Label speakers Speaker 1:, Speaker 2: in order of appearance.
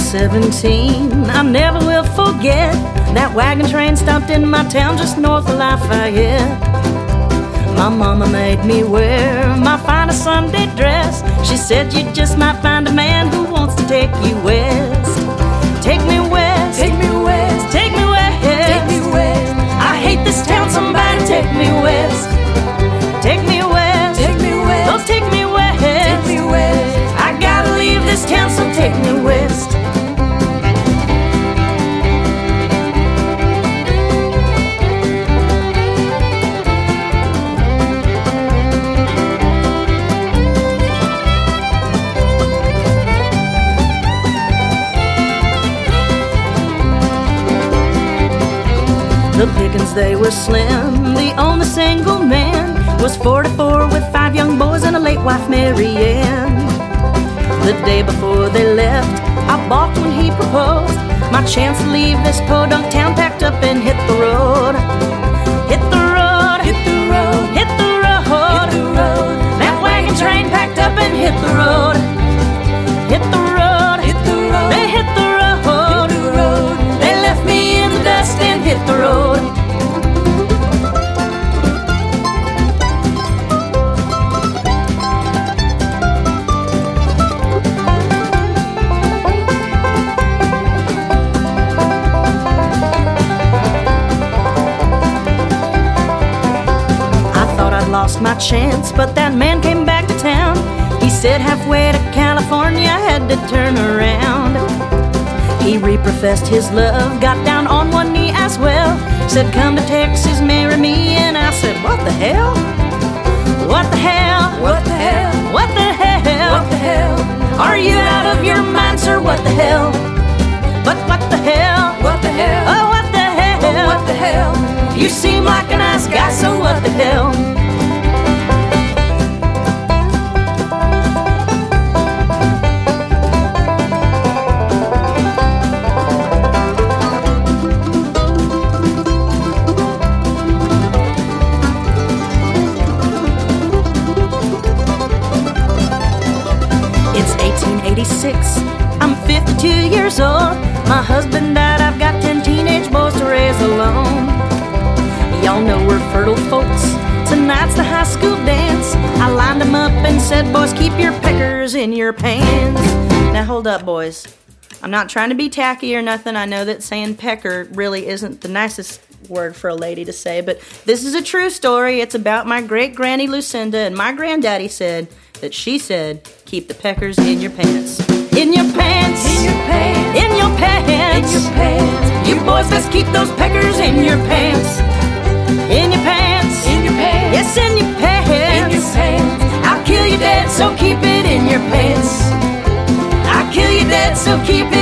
Speaker 1: was 17, I never will forget. That wagon train stopped in my town just north of Lafayette. My mama made me wear my finest Sunday dress. She said you just might find a man who wants to take you west. Take me west, take me west, take me west, take me west. I hate this town, somebody take me west. Take me west, take me west, oh take me west, take me west. I gotta leave this town, so take me west. The pickings, they were slim. The only single man was 44 with 5 young boys and a late wife, Mary Ann. The day before they left, I balked when he proposed. My chance to leave this podunk town, packed up and hit the road. Hit the road, hit the road, hit the road, hit the road. That wagon train packed up and hit the road. Hit the road, hit the road, they hit the road, hit the road. They left me in the dust and hit the road. Lost my chance, but that man came back to town. He said halfway to California I had to turn around. He reprofessed his love, got down on one knee as well. Said come to Texas, marry me, and I said what the hell? What the hell? What the hell? What the hell? What the hell? Are you out of your mind, sir? What the hell? But what the hell? What the hell? Oh what the hell? Oh, what the hell? You seem like a nice guy, so what the hell? It's 1886, I'm 52 years old. My husband died, I've got 10 teenage boys to raise alone. Y'all know we're fertile folks, tonight's the high school dance. I lined them up and said, boys, keep your peckers in your pants. Now hold up, boys. I'm not trying to be tacky or nothing. I know that saying pecker really isn't the nicest word for a lady to say, but this is a true story. It's about my great-granny Lucinda, and my granddaddy said that she said, keep the peckers in your pants. In your pants, in your pants, in your pants, in your pants. You boys best keep those peckers in your pants. In your pants, in your pants, yes, in your pants, in your pants. I'll kill you dead, so keep it in your pants. I'll kill you dead, so keep it